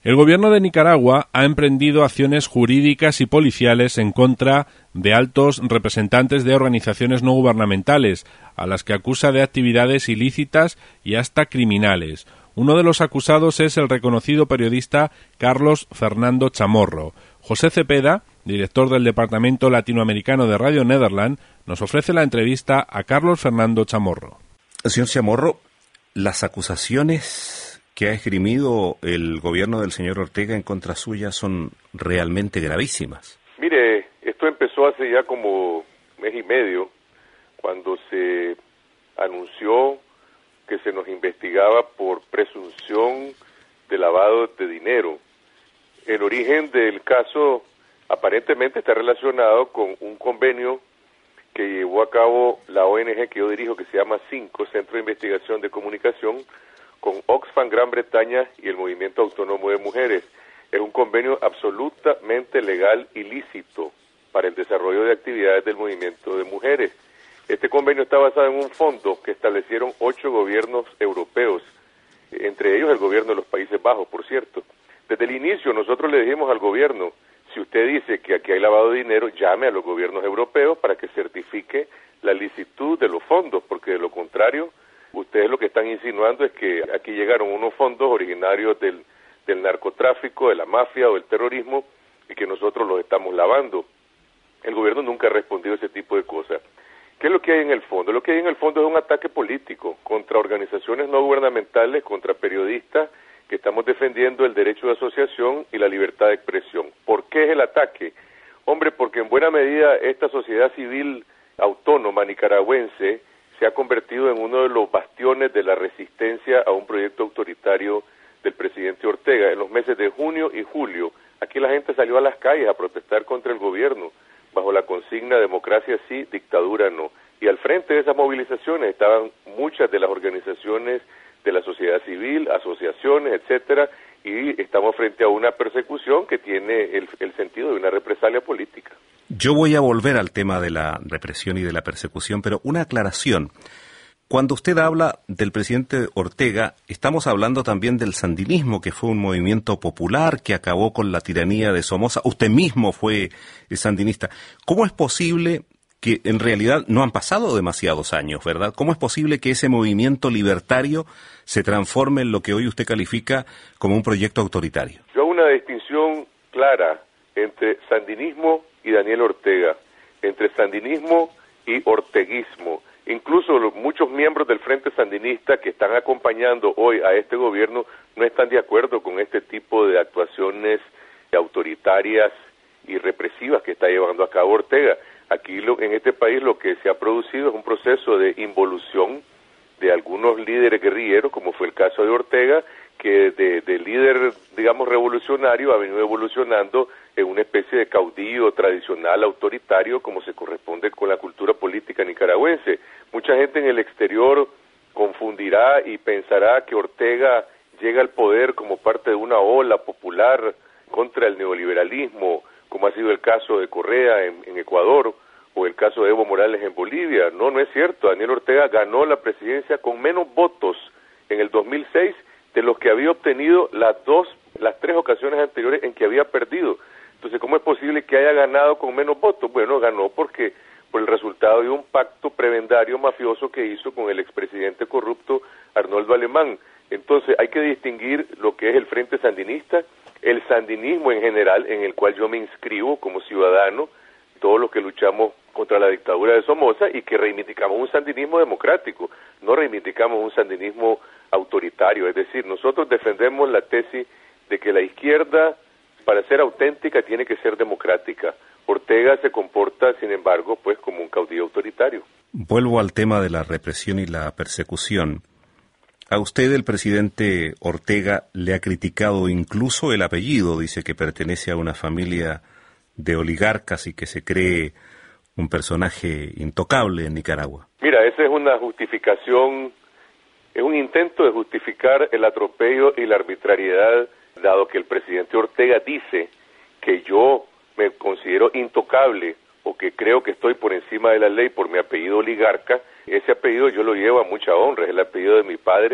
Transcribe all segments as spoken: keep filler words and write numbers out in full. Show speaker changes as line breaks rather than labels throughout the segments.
El gobierno de Nicaragua ha emprendido acciones jurídicas y policiales en contra de altos representantes de organizaciones no gubernamentales, a las que acusa de actividades ilícitas y hasta criminales. Uno de los acusados es el reconocido periodista Carlos Fernando Chamorro. José Cepeda, director del Departamento Latinoamericano de Radio Nederland, nos ofrece la entrevista a Carlos Fernando Chamorro.
Señor Chamorro, las acusaciones que ha esgrimido el gobierno del señor Ortega en contra suya son realmente gravísimas.
Mire, esto empezó hace ya como mes y medio, cuando se anunció que se nos investigaba por presunción de lavado de dinero. El origen del caso aparentemente está relacionado con un convenio que llevó a cabo la O N G que yo dirijo, que se llama cinco, Centro de Investigación de Comunicación, con Oxfam Gran Bretaña y el Movimiento Autónomo de Mujeres. Es un convenio absolutamente legal y lícito para el desarrollo de actividades del movimiento de mujeres. Este convenio está basado en un fondo que establecieron ocho gobiernos europeos, entre ellos el gobierno de los Países Bajos, por cierto. Desde el inicio nosotros le dijimos al gobierno, si usted dice que aquí hay lavado de dinero, llame a los gobiernos europeos para que certifique la licitud de los fondos, porque de lo contrario, ustedes lo que están insinuando es que aquí llegaron unos fondos originarios del, del narcotráfico, de la mafia o del terrorismo, y que nosotros los estamos lavando. El gobierno nunca ha respondido a ese tipo de cosas. ¿Qué es lo que hay en el fondo? Lo que hay en el fondo es un ataque político contra organizaciones no gubernamentales, contra periodistas que estamos defendiendo el derecho de asociación y la libertad de expresión. ¿Por qué es el ataque? Hombre, porque en buena medida esta sociedad civil autónoma nicaragüense se ha convertido en uno de los bastiones de la resistencia a un proyecto autoritario del presidente Ortega. En los meses de junio y julio, aquí la gente salió a las calles a protestar contra el gobierno, bajo la consigna democracia sí, dictadura no. Y al frente de esas movilizaciones estaban muchas de las organizaciones de la sociedad civil, asociaciones, etcétera, y estamos frente a una persecución que tiene el, el sentido de una represalia política.
Yo voy a volver al tema de la represión y de la persecución, pero una aclaración. Cuando usted habla del presidente Ortega, estamos hablando también del sandinismo, que fue un movimiento popular que acabó con la tiranía de Somoza. Usted mismo fue sandinista. ¿Cómo es posible que en realidad no han pasado demasiados años, verdad? ¿Cómo es posible que ese movimiento libertario se transforme en lo que hoy usted califica como un proyecto autoritario?
Yo hago una distinción clara entre sandinismo y Daniel Ortega, entre sandinismo y orteguismo. Incluso los, muchos miembros del Frente Sandinista que están acompañando hoy a este gobierno no están de acuerdo con este tipo de actuaciones autoritarias y represivas que está llevando a cabo Ortega. Aquí lo, en este país lo que se ha producido es un proceso de involución de algunos líderes guerrilleros, como fue el caso de Ortega, que de, de líder, digamos, revolucionario ha venido evolucionando en una especie de caudillo tradicional autoritario, como se corresponde con la cultura política nicaragüense. Mucha gente en el exterior confundirá y pensará que Ortega llega al poder como parte de una ola popular contra el neoliberalismo, como ha sido el caso de Correa en, en Ecuador, o el caso de Evo Morales en Bolivia. No, no es cierto. Daniel Ortega ganó la presidencia con menos votos en el dos mil seis de los que había obtenido las dos, las tres ocasiones anteriores en que había perdido. Entonces, ¿cómo es posible que haya ganado con menos votos? Bueno, ganó porque por el resultado de un pacto prebendario mafioso que hizo con el expresidente corrupto Arnoldo Alemán. Entonces, hay que distinguir lo que es el Frente Sandinista, el sandinismo en general, en el cual yo me inscribo como ciudadano, todos los que luchamos contra la dictadura de Somoza y que reivindicamos un sandinismo democrático, no reivindicamos un sandinismo autoritario. Es decir, nosotros defendemos la tesis de que la izquierda, para ser auténtica, tiene que ser democrática. Ortega se comporta, sin embargo, pues como un caudillo autoritario.
Vuelvo al tema de la represión y la persecución. A usted el presidente Ortega le ha criticado incluso el apellido, dice que pertenece a una familia de oligarcas y que se cree un personaje intocable en Nicaragua.
Mira, esa es una justificación, es un intento de justificar el atropello y la arbitrariedad, dado que el presidente Ortega dice que yo me considero intocable o que creo que estoy por encima de la ley por mi apellido oligarca. Ese apellido yo lo llevo a mucha honra, es el apellido de mi padre,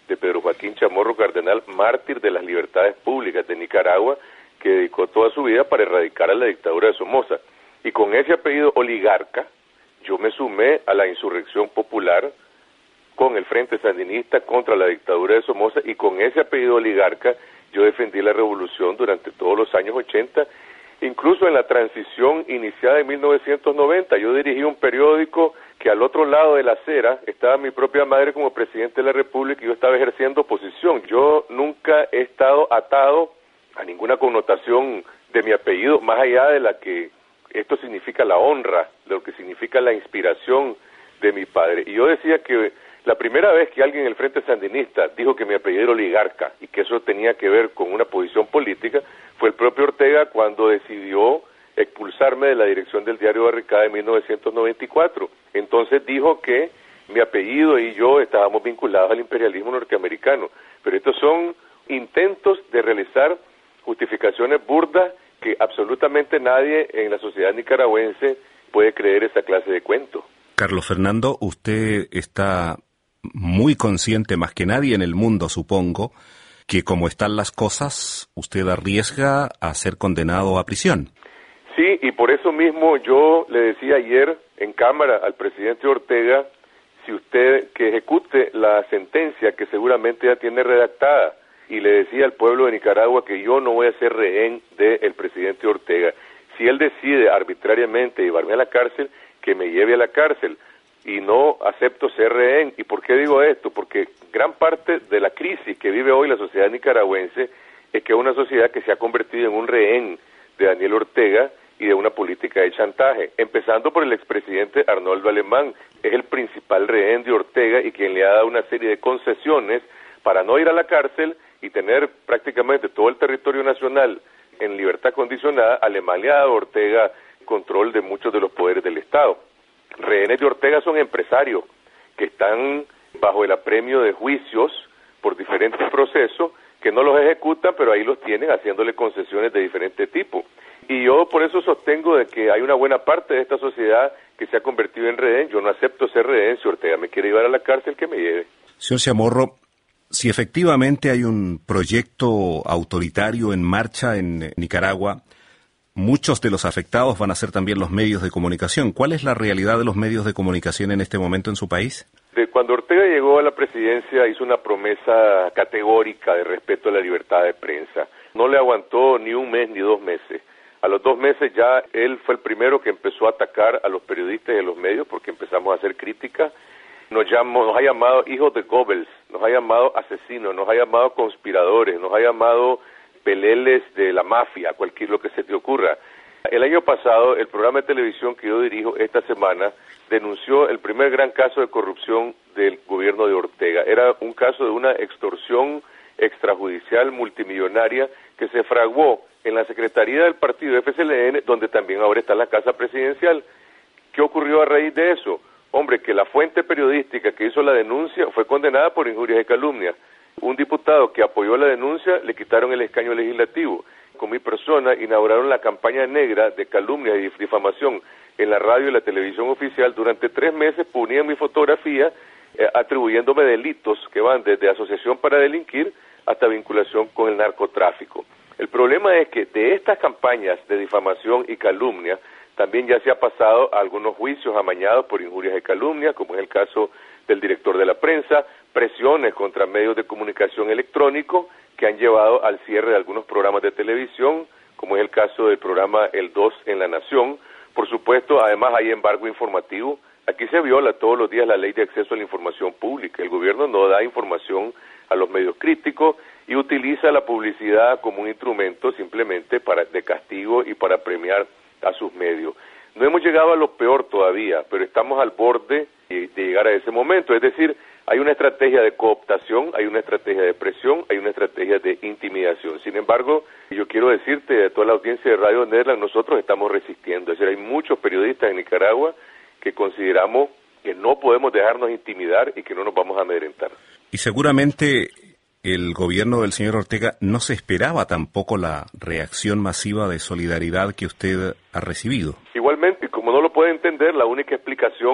de Pedro Joaquín Chamorro Cardenal, mártir de las libertades públicas de Nicaragua, que dedicó toda su vida para erradicar a la dictadura de Somoza. Y con ese apellido oligarca, yo me sumé a la insurrección popular con el Frente Sandinista contra la dictadura de Somoza, y con ese apellido oligarca yo defendí la revolución durante todos los años ochenta, incluso en la transición iniciada en mil novecientos noventa. Yo dirigí un periódico que al otro lado de la acera estaba mi propia madre como presidente de la República y yo estaba ejerciendo oposición. Yo nunca he estado atado a ninguna connotación de mi apellido, más allá de la que esto significa la honra, de lo que significa la inspiración de mi padre. Y yo decía que la primera vez que alguien en el Frente Sandinista dijo que mi apellido era oligarca y que eso tenía que ver con una posición política fue el propio Ortega, cuando decidió expulsarme de la dirección del diario Barricada en mil novecientos noventa y cuatro. Entonces dijo que mi apellido y yo estábamos vinculados al imperialismo norteamericano. Pero estos son intentos de realizar justificaciones burdas que absolutamente nadie en la sociedad nicaragüense puede creer esa clase de cuento.
Carlos Fernando, usted está muy consciente, más que nadie en el mundo, supongo, que como están las cosas, usted arriesga a ser condenado a prisión.
Sí, y por eso mismo yo le decía ayer en Cámara al presidente Ortega, si usted que ejecute la sentencia que seguramente ya tiene redactada, y le decía al pueblo de Nicaragua que yo no voy a ser rehén del presidente Ortega. Si él decide arbitrariamente llevarme a la cárcel, que me lleve a la cárcel, y no acepto ser rehén. ¿Y por qué digo esto? Porque gran parte de la crisis que vive hoy la sociedad nicaragüense es que es una sociedad que se ha convertido en un rehén de Daniel Ortega y de una política de chantaje, empezando por el expresidente Arnoldo Alemán. Es el principal rehén de Ortega y quien le ha dado una serie de concesiones para no ir a la cárcel y tener prácticamente todo el territorio nacional en libertad condicionada. Alemán le ha dado a Ortega control de muchos de los poderes del Estado. Rehenes de Ortega son empresarios que están bajo el apremio de juicios por diferentes procesos, que no los ejecutan, pero ahí los tienen haciéndole concesiones de diferente tipo. Y yo por eso sostengo de que hay una buena parte de esta sociedad que se ha convertido en rehén. Yo no acepto ser rehén. Si Ortega me quiere llevar a la cárcel, que me lleve.
Señor Chamorro, si efectivamente hay un proyecto autoritario en marcha en Nicaragua, muchos de los afectados van a ser también los medios de comunicación. ¿Cuál es la realidad de los medios de comunicación en este momento en su país?
De cuando Ortega llegó a la presidencia hizo una promesa categórica de respeto a la libertad de prensa. No le aguantó ni un mes ni dos meses. A los dos meses ya él fue el primero que empezó a atacar a los periodistas y a los medios porque empezamos a hacer crítica. Nos, llamó, nos ha llamado hijos de Goebbels, nos ha llamado asesinos, nos ha llamado conspiradores, nos ha llamado peleles de la mafia, cualquier lo que se te ocurra. El año pasado, el programa de televisión que yo dirijo esta semana denunció el primer gran caso de corrupción del gobierno de Ortega. Era un caso de una extorsión extrajudicial multimillonaria que se fraguó en la Secretaría del Partido F S L N, donde también ahora está la Casa Presidencial. ¿Qué ocurrió a raíz de eso? Hombre, que la fuente periodística que hizo la denuncia fue condenada por injurias y calumnias. Un diputado que apoyó la denuncia le quitaron el escaño legislativo. Con mi persona inauguraron la campaña negra de calumnia y difamación en la radio y la televisión oficial. Durante tres meses ponían mi fotografía eh, atribuyéndome delitos que van desde asociación para delinquir hasta vinculación con el narcotráfico. El problema es que de estas campañas de difamación y calumnia también ya se ha pasado a algunos juicios amañados por injurias y calumnia, como es el caso del director de la prensa, presiones contra medios de comunicación electrónico que han llevado al cierre de algunos programas de televisión, como es el caso del programa El dos en La Nación. Por supuesto, además hay embargo informativo. Aquí se viola todos los días la ley de acceso a la información pública. El gobierno no da información a los medios críticos y utiliza la publicidad como un instrumento simplemente para de castigo y para premiar a sus medios. No hemos llegado a lo peor todavía, pero estamos al borde de llegar a ese momento. Es decir, hay una estrategia de cooptación, hay una estrategia de presión, hay una estrategia de intimidación. Sin embargo, yo quiero decirte a toda la audiencia de Radio Nederland, nosotros estamos resistiendo. Es decir, hay muchos periodistas en Nicaragua que consideramos que no podemos dejarnos intimidar y que no nos vamos a amedrentar.
Y seguramente el gobierno del señor Ortega no se esperaba tampoco la reacción masiva de solidaridad que usted ha recibido.
Igualmente, como no lo puede entender, la única explicación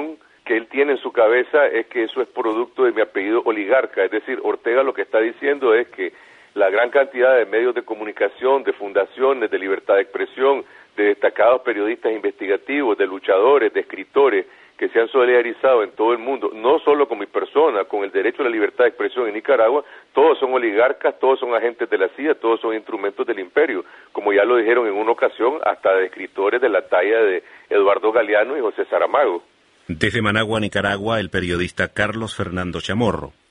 que él tiene en su cabeza es que eso es producto de mi apellido oligarca. Es decir, Ortega lo que está diciendo es que la gran cantidad de medios de comunicación, de fundaciones, de libertad de expresión, de destacados periodistas investigativos, de luchadores, de escritores, que se han solidarizado en todo el mundo, no solo con mi persona, con el derecho a la libertad de expresión en Nicaragua, todos son oligarcas, todos son agentes de la C I A, todos son instrumentos del imperio, como ya lo dijeron en una ocasión, hasta de escritores de la talla de Eduardo Galeano y José Saramago.
Desde Managua, Nicaragua, el periodista Carlos Fernando Chamorro.